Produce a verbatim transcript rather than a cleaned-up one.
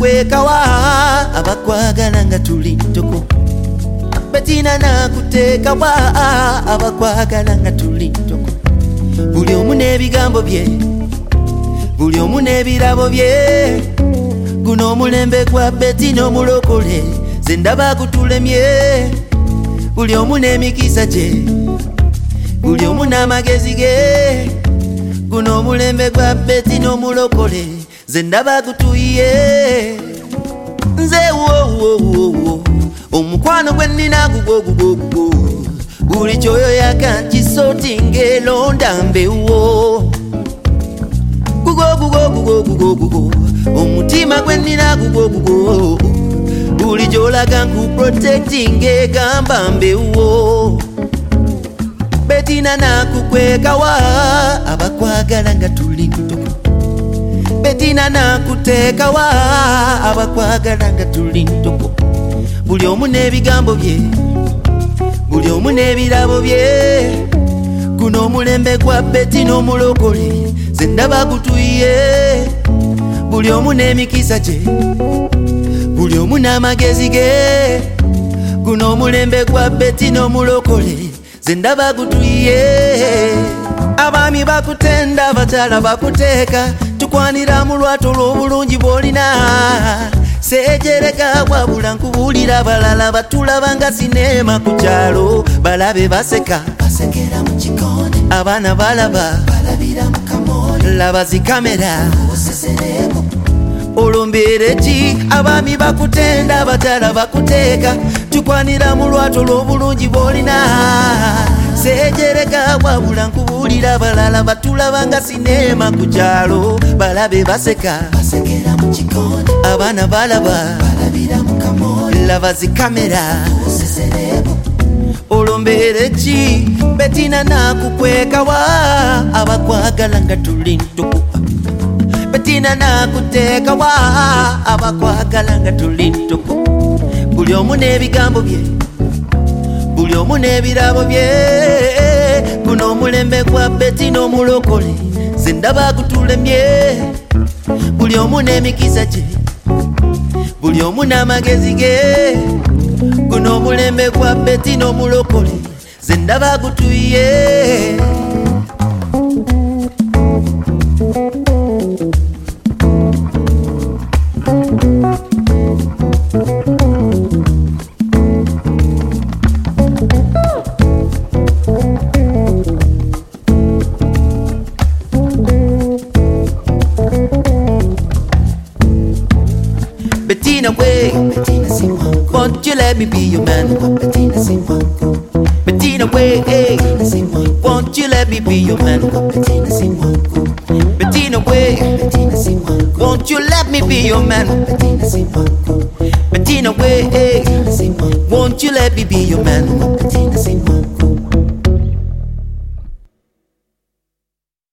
nakukwekawa abakwagala nga tuli ntoko Bettina nakuteekawa abakwagala nga tuli ntoko buli omu n'ebigambo bye buli omu n'ebirabo bye guno omulembe gwa Bettina omulokole ze ndaba kutulemye buli omu n'emikisa gye buli omu n'amagezi ge guno omulembe gwa Bettina omulokole ze ndaba kutuye nze wowowowo omukwano gwe nnina gugwo gugwo gugwo buli kyoyo yakankisotinga elonda mbewo gugwo gugwo gugwo gugwo gugwo omutima gwe nnina gugwo gugwo buli gyolaga nkuprotectinga egamba mbewo Bettina nakukwekawa abakwagala nga tuli ntoko Bettina nakuteekawa abakwagala nga tuli ntoko buli omu n'ebigambo bye buli omu n'ebirabo bye guno omulembe gwa Bettina omulokole ze ndaba gutuye buli omu n'emikisa gye buli omu n'amagezi ge guno omulembe gwa Bettina omulokole ze ndaba gutuye abaami bakutenda abakyala bakuteeka tukwanira mu lwato lw'obulungi bw'olina sejereka wabula nkubuulira abalala batulaba nga sinema ku kyalo balabe baseka basekera mu kikone abaana balaba balabira mu kamoli laba zikamera osesereko olombeere ki abaami bakutenda abakyala bakuteeka tukwanira mu lwato lw'obulungi bw'olina sejereka wabula nkubuulira abalala batulaba nga sinema ku kyalo balabe baseka basekera mu kikone abaana balaba balabira mu kamoli laba zikamera osesereko olombeere ki Bettina nakukwekawa abakwagala nga tuli ntoko Bettina nakuteekawa abakwagala nga tuli ntoko buli omu n'ebigambo bye buli omu n'ebirabo bye guno omulembe gwa Bettina omulokole ze ndaba gutulemye buli omu n'emikisa gye buli omu n'amagezi ge guno omulembe gwa Bettina omulokole ze ndaba gutuye Bettina way, won't you let me be your man? Bettina way, hey, won't you let me be your man? Bettina way, won't you let me be your man? Bettina way, hey, won't you let me be your man?